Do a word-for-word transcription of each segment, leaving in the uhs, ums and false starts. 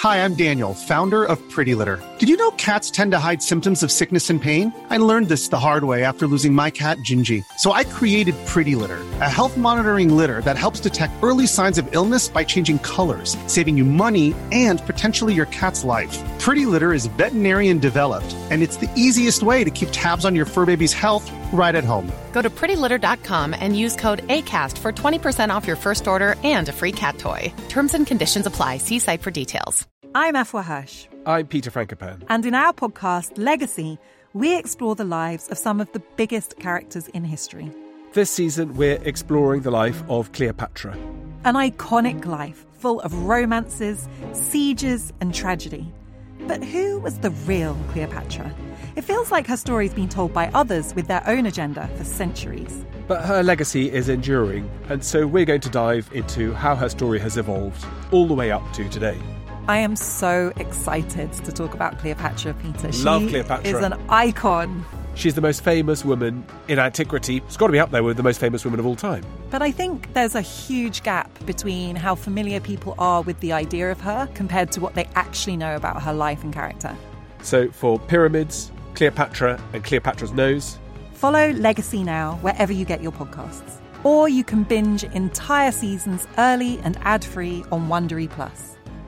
Hi, I'm Daniel, founder of Pretty Litter. Did you know cats tend to hide symptoms of sickness and pain? I learned this the hard way after losing my cat, Gingy. So I created Pretty Litter, a health monitoring litter that helps detect early signs of illness by changing colors, saving you money and potentially your cat's life. Pretty Litter is veterinarian developed, and it's the easiest way to keep tabs on your fur baby's health right at home. Go to pretty litter dot com and use code ACAST for twenty percent off your first order and a free cat toy. Terms and conditions apply. See site for details. I'm Afua Hirsch. I'm Peter Frankopan. And in our podcast, Legacy, we explore the lives of some of the biggest characters in history. This season, we're exploring the life of Cleopatra. An iconic life full of romances, sieges, and tragedy. But who was the real Cleopatra? It feels like her story's been told by others with their own agenda for centuries. But her legacy is enduring, and so we're going to dive into how her story has evolved all the way up to today. I am so excited to talk about Cleopatra, Peter. Love she Cleopatra. is an icon. She's the most famous woman in antiquity. It's got to be up there with the most famous women of all time. But I think there's a huge gap between how familiar people are with the idea of her compared to what they actually know about her life and character. So for Pyramids, Cleopatra and Cleopatra's Nose, follow Legacy now wherever you get your podcasts. Or you can binge entire seasons early and ad-free on Wondery Plus.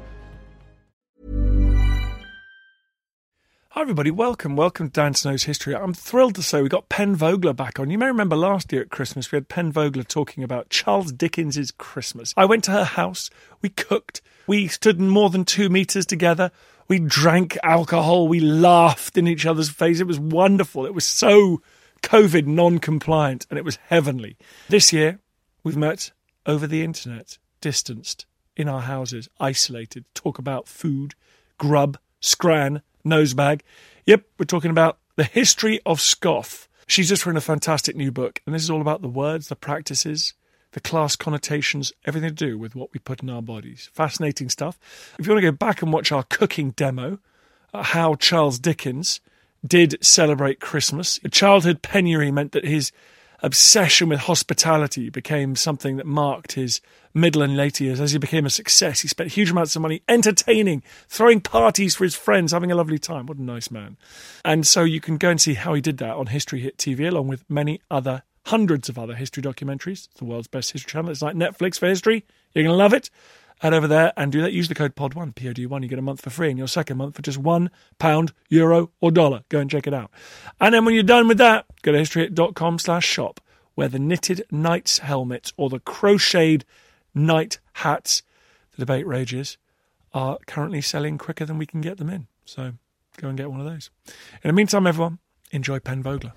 Hi everybody, welcome, welcome to Dan Snow's History. I'm thrilled to say we got Pen Vogler back on. You may remember last year at Christmas we had Pen Vogler talking about Charles Dickens's Christmas. I went to her house, we cooked, we stood more than two metres together, we drank alcohol, we laughed in each other's face. It was wonderful. It was so COVID non-compliant and it was heavenly. This year we've met over the internet, distanced, in our houses, isolated, talk about food, grub, scran, nosebag. Yep, we're talking about the history of Scoff. She's just written a fantastic new book, and this is all about the words, the practices, the class connotations, everything to do with what we put in our bodies. Fascinating stuff. If you want to go back and watch our cooking demo, uh, how Charles Dickens did celebrate Christmas. A childhood penury meant that his obsession with hospitality became something that marked his middle and later years. As he became a success, he spent huge amounts of money entertaining, throwing parties for his friends, having a lovely time. What a nice man. And so you can go and see how he did that on History Hit T V, along with many other, hundreds of other history documentaries. It's the world's best history channel. It's like Netflix for history. You're going to love it. Head over there and do that. Use the code P O D one, P O D one. You get a month for free, and your second month for just one pound, euro, or dollar. Go and check it out. And then when you're done with that, go to historyhit.com slash shop, where the knitted knight's helmet or the crocheted knight hats, the debate rages, are currently selling quicker than we can get them in. So go and get one of those. In the meantime, everyone, enjoy Pen Vogler.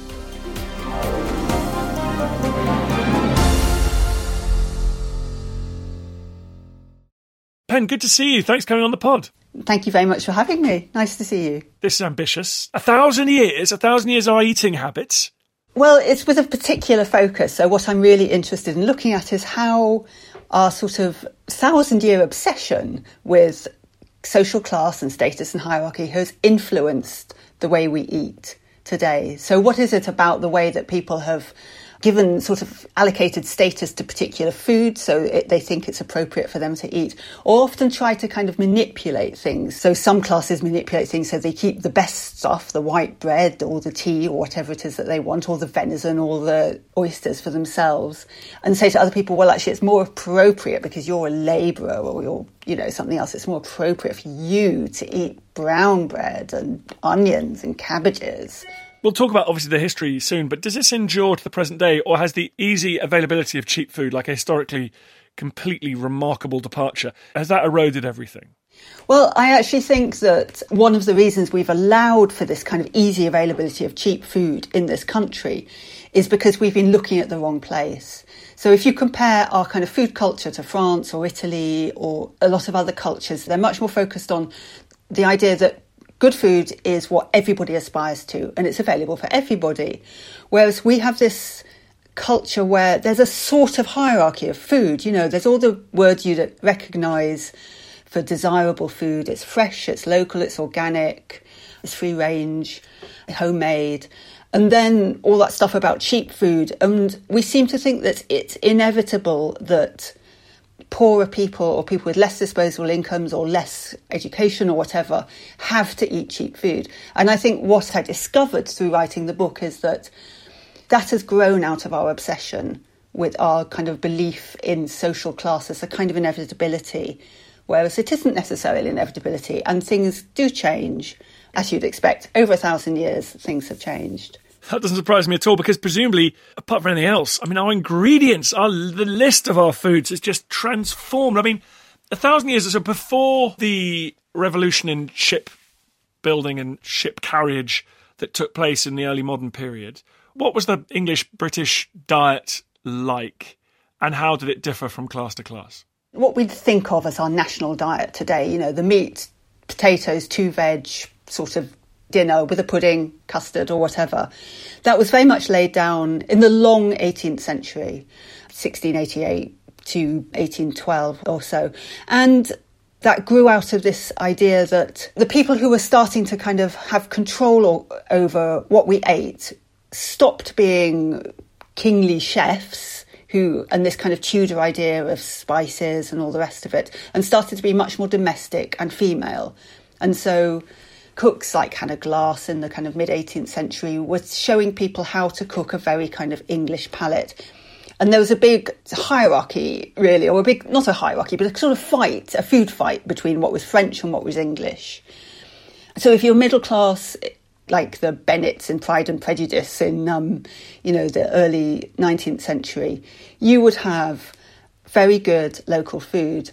Pen, good to see you. Thanks for coming on the pod. Thank you very much for having me. Nice to see you. This is ambitious. A thousand years, a thousand years of our eating habits. Well, it's with a particular focus. So what I'm really interested in looking at is how our sort of thousand-year obsession with social class and status and hierarchy has influenced the way we eat today. So what is it about the way that people have given sort of allocated status to particular food, so it, they think it's appropriate for them to eat, or often try to kind of manipulate things. So some classes manipulate things so they keep the best stuff, the white bread or the tea or whatever it is that they want, or the venison or the oysters for themselves, and say to other people, well, actually it's more appropriate because you're a labourer or you're, you know, something else. It's more appropriate for you to eat brown bread and onions and cabbages. We'll talk about, obviously, the history soon, but does this endure to the present day, or has the easy availability of cheap food, like a historically completely remarkable departure, has that eroded everything? Well, I actually think that one of the reasons we've allowed for this kind of easy availability of cheap food in this country is because we've been looking at the wrong place. So if you compare our kind of food culture to France or Italy or a lot of other cultures, they're much more focused on the idea that good food is what everybody aspires to and it's available for everybody. Whereas we have this culture where there's a sort of hierarchy of food. You know, there's all the words you recognise for desirable food. It's fresh, it's local, it's organic, it's free range, homemade. And then all that stuff about cheap food. And we seem to think that it's inevitable that poorer people or people with less disposable incomes or less education or whatever have to eat cheap food. And I think what I discovered through writing the book is that that has grown out of our obsession with our kind of belief in social class as a kind of inevitability, whereas it isn't necessarily inevitability, and things do change, as you'd expect. Over a thousand years, things have changed. That doesn't surprise me at all, because presumably, apart from anything else, I mean, our ingredients, our, the list of our foods is just transformed. I mean, a thousand years or so before the revolution in ship building and ship carriage that took place in the early modern period, what was the English-British diet like, and how did it differ from class to class? What we'd think of as our national diet today, you know, the meat, potatoes, two veg, sort of dinner with a pudding, custard or whatever. That was very much laid down in the long eighteenth century, sixteen eighty-eight to eighteen twelve or so. And that grew out of this idea that the people who were starting to kind of have control over what we ate stopped being kingly chefs who, and this kind of Tudor idea of spices and all the rest of it, and started to be much more domestic and female. And so cooks like Hannah Glass in the kind of mid-eighteenth century were showing people how to cook a very kind of English palate. And there was a big hierarchy, really, or a big, not a hierarchy, but a sort of fight, a food fight between what was French and what was English. So if you're middle class, like the Bennets in Pride and Prejudice in, um, you know, the early nineteenth century, you would have very good local food.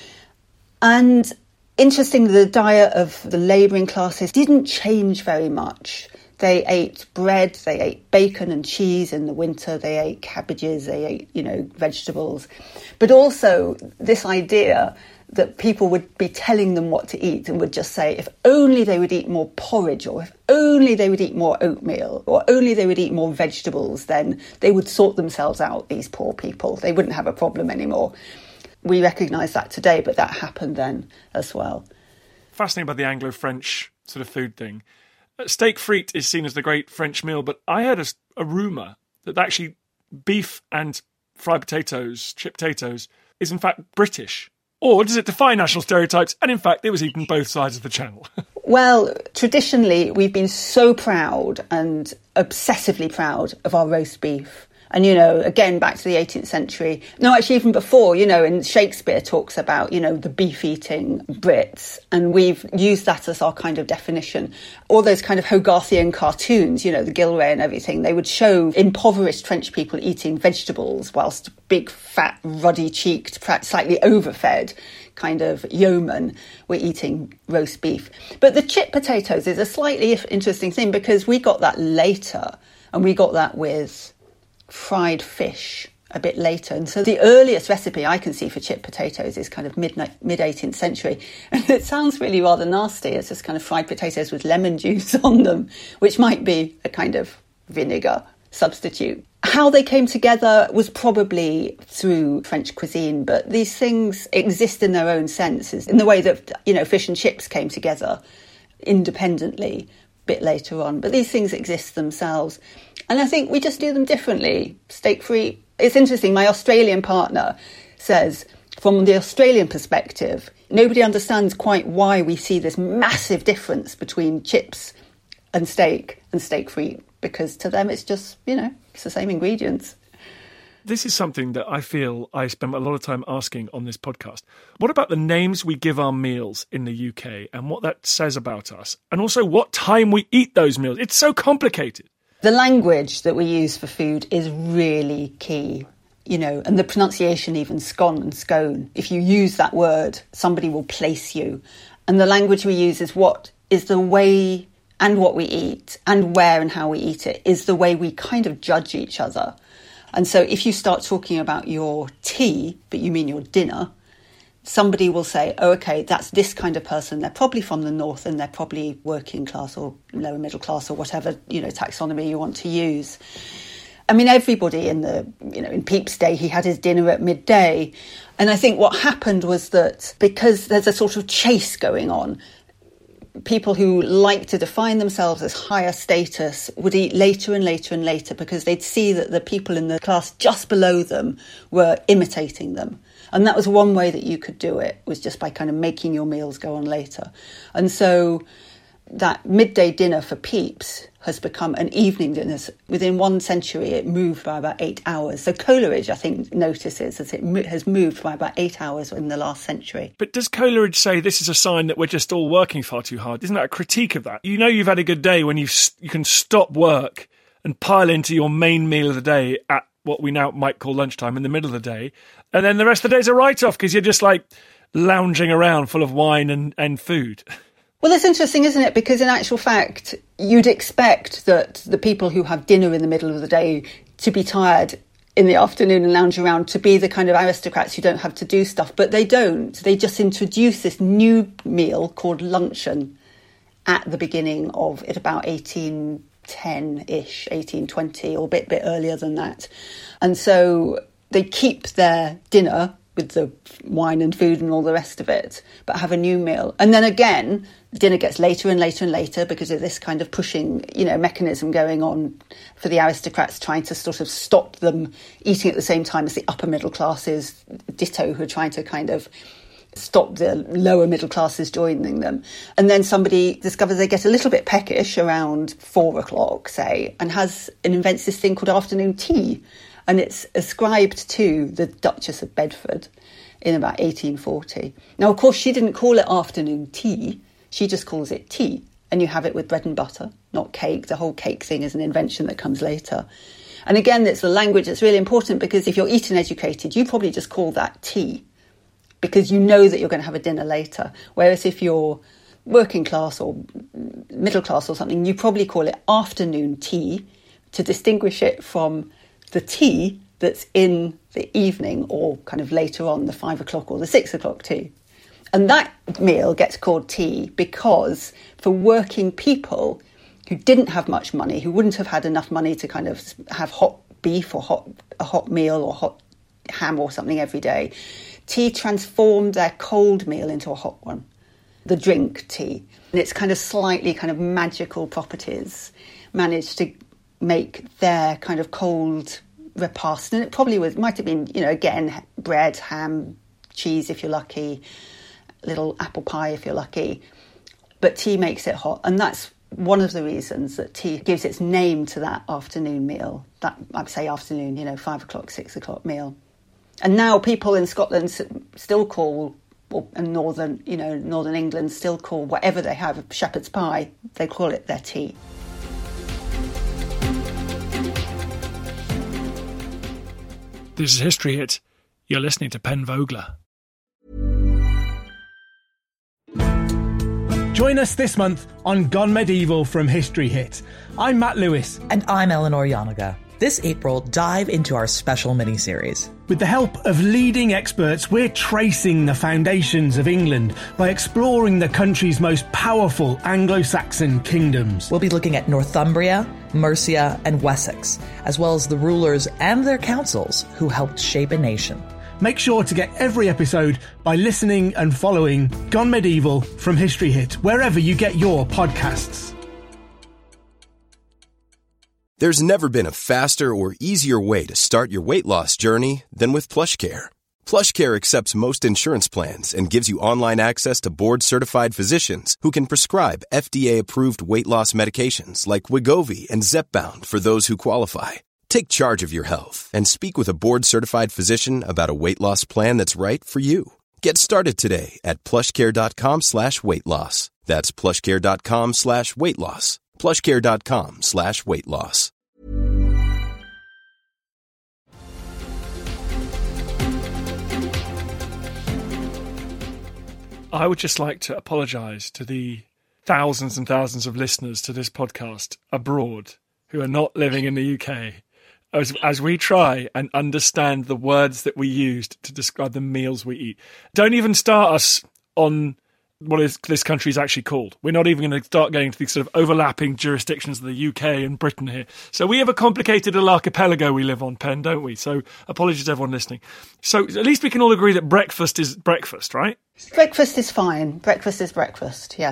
And interestingly, the diet of the labouring classes didn't change very much. They ate bread, they ate bacon and cheese in the winter, they ate cabbages, they ate, you know, vegetables. But also this idea that people would be telling them what to eat and would just say, if only they would eat more porridge, or if only they would eat more oatmeal, or only they would eat more vegetables, then they would sort themselves out, these poor people. They wouldn't have a problem anymore. We recognise that today, but that happened then as well. Fascinating about the Anglo-French sort of food thing. Steak frite is seen as the great French meal, but I heard a, a rumour that actually beef and fried potatoes, chipped potatoes, is in fact British. Or does it defy national stereotypes? And in fact, it was eaten both sides of the channel. Well, traditionally, we've been so proud and obsessively proud of our roast beef. And, you know, again, back to the eighteenth century. No, actually, even before, you know, and Shakespeare talks about, you know, the beef-eating Brits. And we've used that as our kind of definition. All those kind of Hogarthian cartoons, you know, the Gilray and everything, they would show impoverished French people eating vegetables whilst big, fat, ruddy-cheeked, slightly overfed kind of yeomen were eating roast beef. But the chip potatoes is a slightly interesting thing because we got that later, and we got that with fried fish a bit later. And so the earliest recipe I can see for chipped potatoes is kind of mid, mid-eighteenth century. And it sounds really rather nasty. It's just kind of fried potatoes with lemon juice on them, which might be a kind of vinegar substitute. How they came together was probably through French cuisine, but these things exist in their own senses, in the way that, you know, fish and chips came together independently a bit later on. But these things exist themselves. And I think we just do them differently. Steak frite. It's interesting, my Australian partner says, from the Australian perspective, nobody understands quite why we see this massive difference between chips and steak and steak frite, because to them it's just, you know, it's the same ingredients. This is something that I feel I spend a lot of time asking on this podcast. What about the names we give our meals in the U K and what that says about us? And also what time we eat those meals? It's so complicated. The language that we use for food is really key, you know, and the pronunciation, even scone and scone. If you use that word, somebody will place you. And the language we use is what is the way, and what we eat and where and how we eat it is the way we kind of judge each other. And so if you start talking about your tea, but you mean your dinner, somebody will say, oh, OK, that's this kind of person. They're probably from the north and they're probably working class or lower middle class or whatever, you know, taxonomy you want to use. I mean, everybody in the, you know, in Pepys' day, he had his dinner at midday. And I think what happened was that because there's a sort of chase going on, people who like to define themselves as higher status would eat later and later and later because they'd see that the people in the class just below them were imitating them. And that was one way that you could do it, was just by kind of making your meals go on later. And so that midday dinner for Pepys has become an evening dinner. Within one century, it moved by about eight hours. So Coleridge, I think, notices that it mo- has moved by about eight hours in the last century. But does Coleridge say this is a sign that we're just all working far too hard? Isn't that a critique of that? You know you've had a good day when you you can stop work and pile into your main meal of the day at what we now might call lunchtime in the middle of the day. And then the rest of the day is a write-off because you're just like lounging around full of wine and, and food. Well, that's interesting, isn't it? Because in actual fact, you'd expect that the people who have dinner in the middle of the day to be tired in the afternoon and lounge around, to be the kind of aristocrats who don't have to do stuff. But they don't. They just introduce this new meal called luncheon at the beginning of it, about eighteen ten-ish, eighteen twenty, or a bit, bit earlier than that. And so they keep their dinner with the wine and food and all the rest of it, but have a new meal. And then again, dinner gets later and later and later because of this kind of pushing, you know, mechanism going on for the aristocrats, trying to sort of stop them eating at the same time as the upper middle classes, ditto, who are trying to kind of stop the lower middle classes joining them. And then somebody discovers they get a little bit peckish around four o'clock, say, and has and invents this thing called afternoon tea. And it's ascribed to the Duchess of Bedford in about eighteen forty. Now, of course, she didn't call it afternoon tea. She just calls it tea. And you have it with bread and butter, not cake. The whole cake thing is an invention that comes later. And again, it's the language that's really important, because if you're Eton educated, you probably just call that tea, because you know that you're going to have a dinner later. Whereas if you're working class or middle class or something, you probably call it afternoon tea to distinguish it from the tea that's in the evening or kind of later on, the five o'clock or the six o'clock tea. And that meal gets called tea because for working people who didn't have much money, who wouldn't have had enough money to kind of have hot beef or hot a hot meal or hot ham or something every day, tea transformed their cold meal into a hot one, the drink tea. And its kind of slightly kind of magical properties managed to make their kind of cold repast. And it probably was, might have been, you know, again, bread, ham, cheese if you're lucky, little apple pie if you're lucky. But tea makes it hot. And that's one of the reasons that tea gives its name to that afternoon meal. That, I'd say afternoon, you know, five o'clock, six o'clock meal. And now people in Scotland still call, or in northern, you know, northern England still call whatever they have, shepherd's pie, they call it their tea. This is History Hit. You're listening to Pen Vogler. Join us this month on Gone Medieval from History Hit. I'm Matt Lewis. And I'm Eleanor Yanaga. This April, dive into our special mini-series. With the help of leading experts, we're tracing the foundations of England by exploring the country's most powerful Anglo-Saxon kingdoms. We'll be looking at Northumbria, Mercia, and Wessex, as well as the rulers and their councils who helped shape a nation. Make sure to get every episode by listening and following Gone Medieval from History Hit, wherever you get your podcasts. There's never been a faster or easier way to start your weight loss journey than with PlushCare. PlushCare accepts most insurance plans and gives you online access to board-certified physicians who can prescribe F D A-approved weight loss medications like Wegovy and Zepbound for those who qualify. Take charge of your health and speak with a board-certified physician about a weight loss plan that's right for you. Get started today at plushcare.com slash weight loss. That's plushcare.com slash weight loss. plushcare.com slash weight loss. I would just like to apologise to the thousands and thousands of listeners to this podcast abroad who are not living in the U K, as, as we try and understand the words that we used to describe the meals we eat. Don't even start us on what is this country is actually called. We're not even going to start getting to these sort of overlapping jurisdictions of the U K and Britain here. So we have a complicated little archipelago we live on, Pen, don't we? So apologies to everyone listening. So at least we can all agree that breakfast is breakfast, right? Breakfast is fine. Breakfast is breakfast, yes.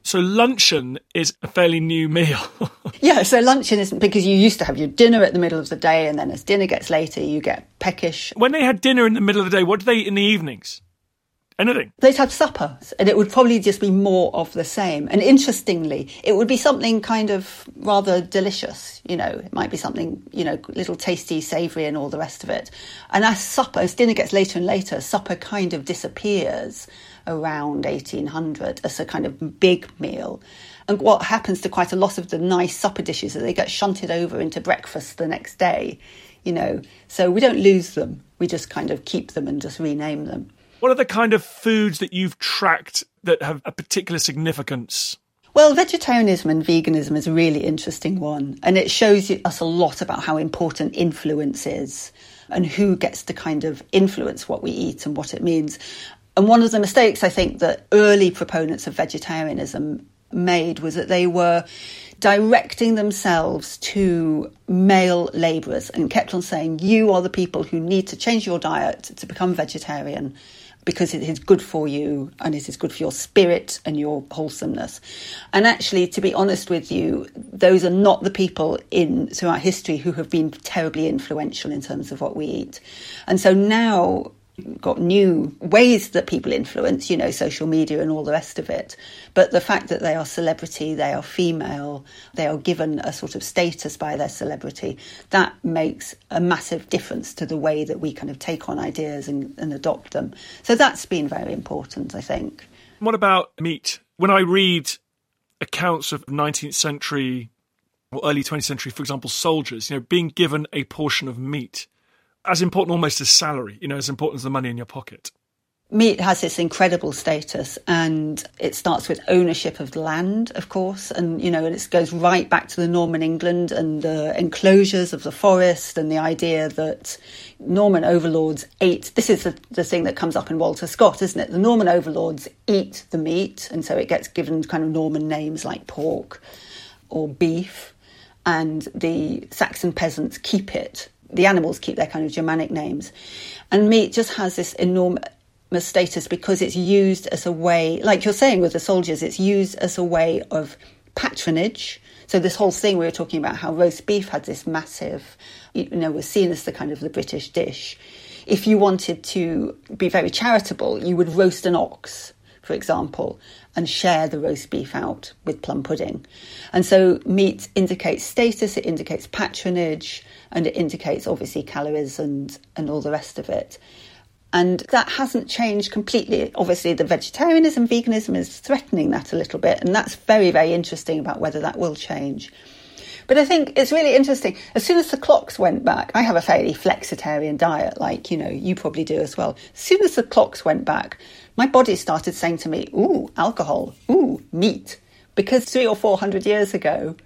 So luncheon is a fairly new meal. Yeah, so luncheon isn't, because you used to have your dinner at the middle of the day, and then as dinner gets later, you get peckish. When they had dinner in the middle of the day, what did they eat in the evenings? Anything? They'd have supper, and it would probably just be more of the same. And interestingly, it would be something kind of rather delicious, you know. It might be something, you know, little tasty, savoury and all the rest of it. And as supper, as dinner gets later and later, supper kind of disappears around eighteen hundred as a kind of big meal. And what happens to quite a lot of the nice supper dishes is they get shunted over into breakfast the next day, you know. So we don't lose them. We just kind of keep them and just rename them. What are the kind of foods that you've tracked that have a particular significance? Well, vegetarianism and veganism is a really interesting one. And it shows us a lot about how important influence is and who gets to kind of influence what we eat and what it means. And one of the mistakes I think that early proponents of vegetarianism made was that they were directing themselves to male labourers and kept on saying, you are the people who need to change your diet to become vegetarian because it is good for you and it is good for your spirit and your wholesomeness. And actually, to be honest with you, those are not the people in throughout history who have been terribly influential in terms of what we eat. And so now got new ways that people influence, you know, social media and all the rest of it. But the fact that they are celebrity, they are female, they are given a sort of status by their celebrity, that makes a massive difference to the way that we kind of take on ideas and, and adopt them. So that's been very important, I think. What about meat? When I read accounts of nineteenth century or early twentieth century, for example, soldiers, you know, being given a portion of meat, as important almost as salary, you know, as important as the money in your pocket. Meat has this incredible status, and it starts with ownership of land, of course, and, you know, and it goes right back to the Norman England and the enclosures of the forest and the idea that Norman overlords ate. This is the, the thing that comes up in Walter Scott, isn't it? The Norman overlords eat the meat, and so it gets given kind of Norman names like pork or beef, and the Saxon peasants keep it. The animals keep their kind of Germanic names. And meat just has this enormous status because it's used as a way, like you're saying with the soldiers, it's used as a way of patronage. So this whole thing we were talking about, how roast beef had this massive, you know, was seen as the kind of the British dish. If you wanted to be very charitable, you would roast an ox, for example, and share the roast beef out with plum pudding. And so meat indicates status, it indicates patronage, and it indicates obviously calories and, and all the rest of it. And that hasn't changed completely. Obviously, the vegetarianism, veganism is threatening that a little bit, and that's very, very interesting about whether that will change. But I think it's really interesting. As soon as the clocks went back, I have a fairly flexitarian diet, like, you know, you probably do as well. As soon as the clocks went back, my body started saying to me, ooh, alcohol, ooh, meat. Because three or four hundred years ago,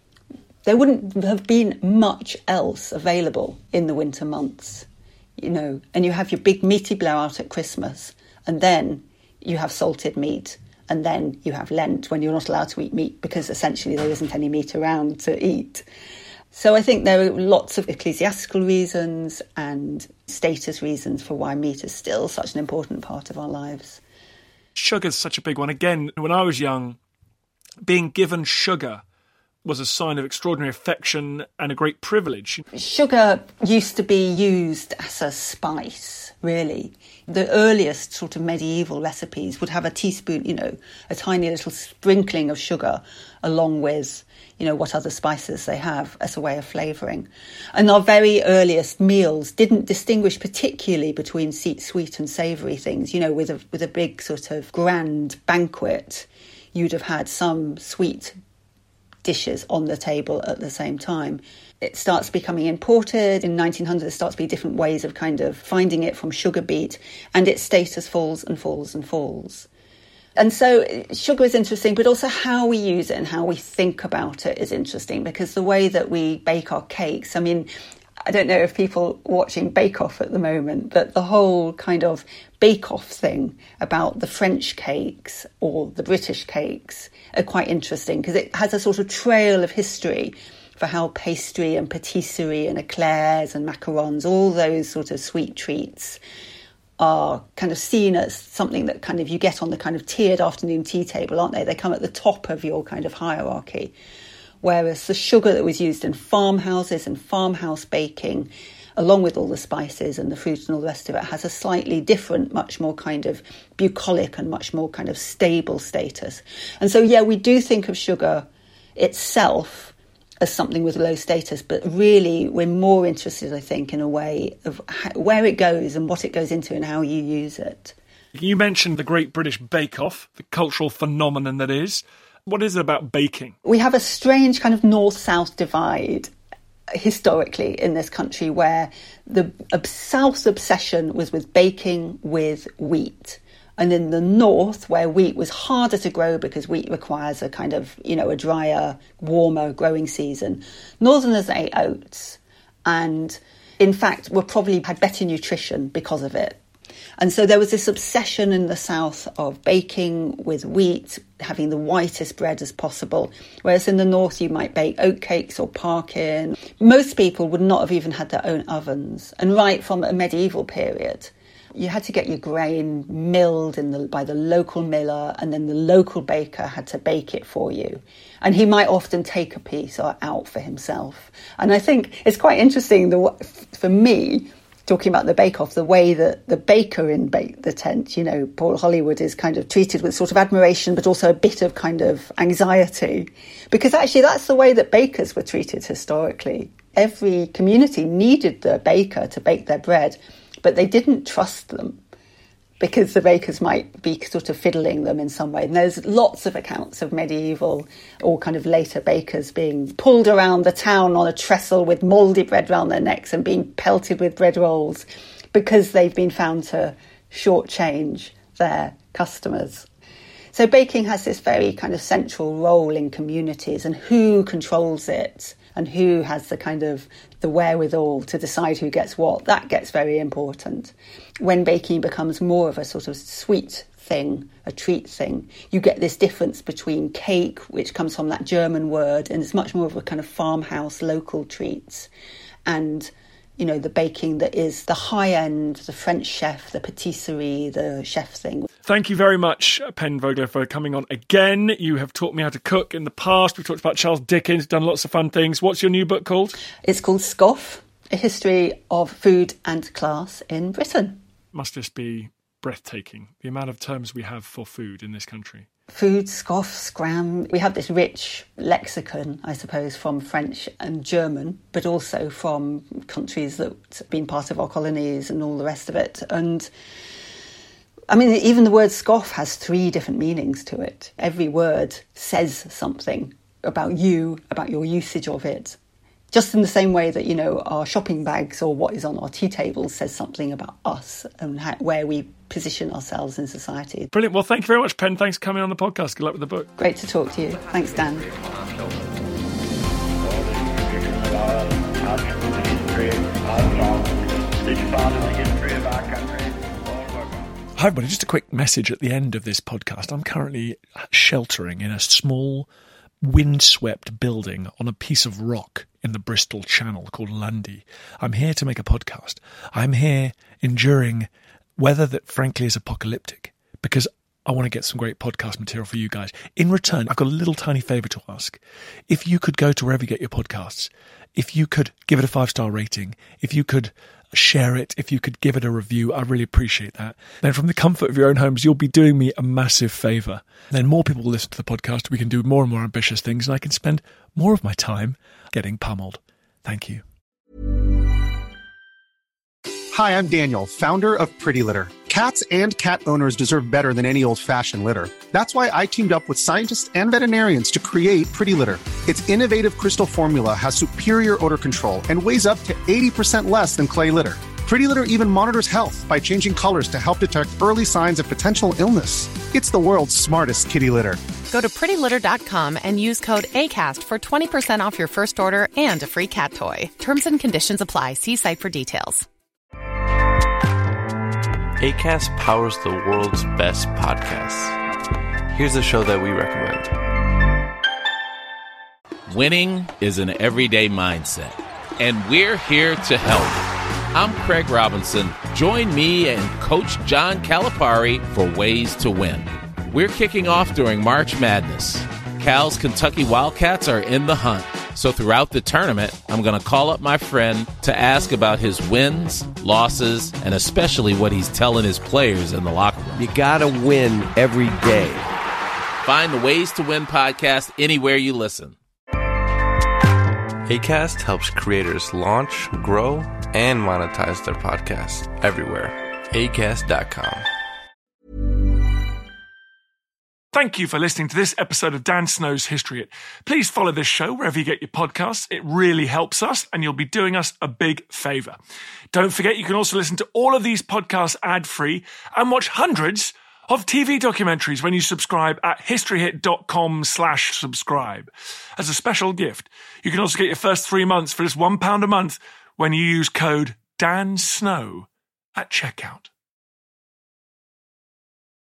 there wouldn't have been much else available in the winter months, you know, and you have your big meaty blowout at Christmas, and then you have salted meat, and then you have Lent when you're not allowed to eat meat because essentially there isn't any meat around to eat. So I think there are lots of ecclesiastical reasons and status reasons for why meat is still such an important part of our lives. Sugar's such a big one. Again, when I was young, being given sugar was a sign of extraordinary affection and a great privilege. Sugar used to be used as a spice, really. The earliest sort of medieval recipes would have a teaspoon, you know, a tiny little sprinkling of sugar along with, you know, what other spices they have as a way of flavouring. And our very earliest meals didn't distinguish particularly between sweet and savoury things. You know, with a with a big sort of grand banquet, you'd have had some sweet dishes on the table at the same time. It starts becoming imported. In nineteen hundred, there starts to be different ways of kind of finding it from sugar beet, and its status falls and falls and falls. And so sugar is interesting, but also how we use it and how we think about it is interesting, because the way that we bake our cakes, I mean, I don't know if people are watching Bake Off at the moment, but the whole kind of Bake Off thing about the French cakes or the British cakes are quite interesting, because it has a sort of trail of history for how pastry and patisserie and eclairs and macarons, all those sort of sweet treats, are kind of seen as something that kind of you get on the kind of tiered afternoon tea table, aren't they? They come at the top of your kind of hierarchy. Whereas the sugar that was used in farmhouses and farmhouse baking, along with all the spices and the fruit and all the rest of it, has a slightly different, much more kind of bucolic and much more kind of stable status. And so, yeah, we do think of sugar itself as something with low status, but really we're more interested, I think, in a way of how, where it goes and what it goes into and how you use it. You mentioned the Great British Bake Off, the cultural phenomenon that is. What is it about baking? We have a strange kind of north-south divide historically in this country, where the South's obsession was with baking with wheat. And in the north, where wheat was harder to grow because wheat requires a kind of, you know, a drier, warmer growing season, northerners ate oats and, in fact, were probably had better nutrition because of it. And so there was this obsession in the south of baking with wheat, having the whitest bread as possible, whereas in the north you might bake oatcakes or parkin. Most people would not have even had their own ovens. And right from a medieval period, you had to get your grain milled in the, by the local miller, and then the local baker had to bake it for you. And he might often take a piece out for himself. And I think it's quite interesting, the, for me, talking about the bake-off, the way that the baker in Bake the Tent, you know, Paul Hollywood, is kind of treated with sort of admiration, but also a bit of kind of anxiety. Because actually that's the way that bakers were treated historically. Every community needed the baker to bake their bread, but they didn't trust them because the bakers might be sort of fiddling them in some way. And there's lots of accounts of medieval or kind of later bakers being pulled around the town on a trestle with mouldy bread round their necks and being pelted with bread rolls because they've been found to shortchange their customers. So baking has this very kind of central role in communities, and who controls it and who has the kind of the wherewithal to decide who gets what, that gets very important. When baking becomes more of a sort of sweet thing, a treat thing, you get this difference between cake, which comes from that German word, and it's much more of a kind of farmhouse local treats, and, you know, the baking that is the high end, the French chef, the patisserie, the chef thing. Thank you very much, Pen Vogler, for coming on again. You have taught me how to cook in the past. We've talked about Charles Dickens, done lots of fun things. What's your new book called? It's called Scoff, A History of Food and Class in Britain. Must just be breathtaking, the amount of terms we have for food in this country. Food, scoff, scram. We have this rich lexicon, I suppose, from French and German, but also from countries that have been part of our colonies and all the rest of it. And I mean, even the word scoff has three different meanings to it. Every word says something about you, about your usage of it. Just in the same way that, you know, our shopping bags or what is on our tea tables says something about us and how, where we position ourselves in society. Brilliant. Well, thank you very much, Pen. Thanks for coming on the podcast. Good luck with the book. Great to talk to you. Thanks, Dan. Hi everybody, just a quick message at the end of this podcast. I'm currently sheltering in a small windswept building on a piece of rock in the Bristol Channel called Lundy. I'm here to make a podcast. I'm here enduring weather that frankly is apocalyptic because I want to get some great podcast material for you guys. In return, I've got a little tiny favour to ask. If you could go to wherever you get your podcasts, if you could give it a five-star rating, if you could share it, if you could give it a review, I really appreciate that. Then from the comfort of your own homes, you'll be doing me a massive favour. Then more people will listen to the podcast, we can do more and more ambitious things, and I can spend more of my time getting pummeled. Thank you. Hi, I'm Daniel, founder of Pretty Litter. Cats and cat owners deserve better than any old-fashioned litter. That's why I teamed up with scientists and veterinarians to create Pretty Litter. Its innovative crystal formula has superior odor control and weighs up to eighty percent less than clay litter. Pretty Litter even monitors health by changing colors to help detect early signs of potential illness. It's the world's smartest kitty litter. Go to pretty litter dot com and use code ACAST for twenty percent off your first order and a free cat toy. Terms and conditions apply. See site for details. Acast powers the world's best podcasts. Here's a show that we recommend. Winning is an everyday mindset, and we're here to help. I'm Craig Robinson. Join me and Coach John Calipari for Ways to Win. We're kicking off during March Madness. Cal's Kentucky Wildcats are in the hunt. So throughout the tournament, I'm going to call up my friend to ask about his wins, losses, and especially what he's telling his players in the locker room. You got to win every day. Find the Ways to Win podcast anywhere you listen. Acast helps creators launch, grow, and monetize their podcasts everywhere. acast dot com. Thank you for listening to this episode of Dan Snow's History Hit. Please follow this show wherever you get your podcasts. It really helps us, and you'll be doing us a big favour. Don't forget, you can also listen to all of these podcasts ad-free and watch hundreds of T V documentaries when you subscribe at historyhit.com slash subscribe. As a special gift, you can also get your first three months for just one pound a month when you use code DANSNOW at checkout.